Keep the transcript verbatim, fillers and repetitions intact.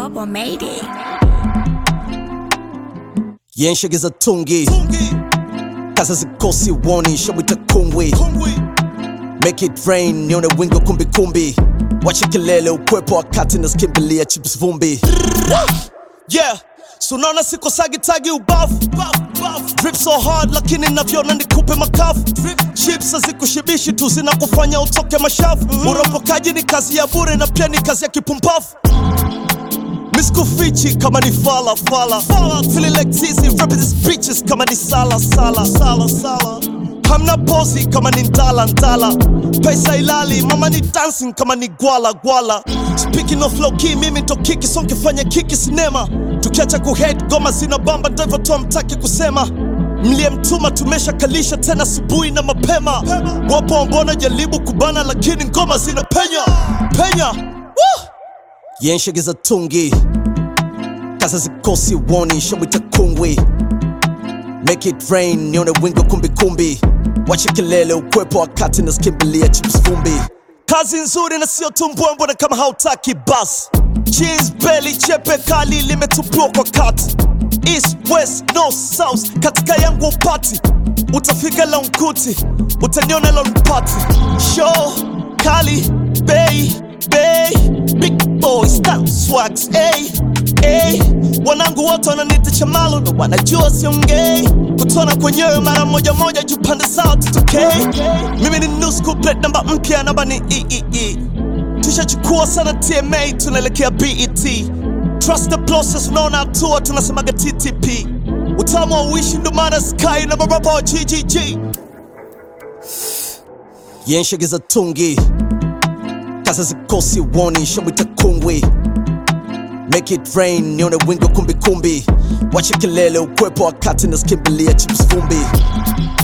Bubble made it. Yenshegeza tungi kaza zikosi woni shawita kungwi Make it rain nione wingo kumbi kumbi Wachi kelele ukwepo wakati na skimbilia chips vumbi Yeah, so naona siko sagi tagi ubafu Drip so hard lakini navyona nikupe makafu Chips hazikushibishi tu zinakufanya utoke mashafu Uropokaji ni kazi ya bure na pia ni kazi ya kipumpafu Miskufichi kama ni fala fala Feeling like Zizi rapping these bitches kama ni sala sala sala sala Hamna pozi kama ni ndala ndala Pesa ilali mama ni dancing kama ni gwala gwala Speaking of low key mimi ndo kiki so nkifanya kiki sinema Tukiacha kuhead goma zina bamba ndo hivyo tu hamtaki kusema Mlie mtuma tumesha kalisha tena subuhi na mapema Wapo mbona jaribu kubana lakini ngoma zina penya Penya Woo! Yenshegeza tungi kaza zikosi woni shawita kungwi Make it rain nione wingo kumbi kumbi Wachi kelele ukwepo wakati na skimbilia chips vumbi Kazi nzuri na sio tumbwembwe na kama hautaki bas Jeans belly chepe kali limetupua kwa kati East, west, north, south katika yangu upati Utafika Longkuti, utaniona Longpati Show, kali, bay, bay Big boys, down swags, ay, ay Wanangu wote wananiita chamalo na wanajua siongei Kutona kwenyewe mara moja moja juu pande zao tutokei Mimi ni new school plate namba mpya namba ni E E E Tushachukua sana T M A tunaelekea B E T Trust the process unaona hatua tunasemaga T T P Utamu wa uishi ndo maana sky na marapa wa G G G Yenshegeza tungi kaza zikosi woni shawita kungwi Make it rain nione wingo kumbi kumbi Wachi kelele ukwepo wakati na skimbilia chips vumbi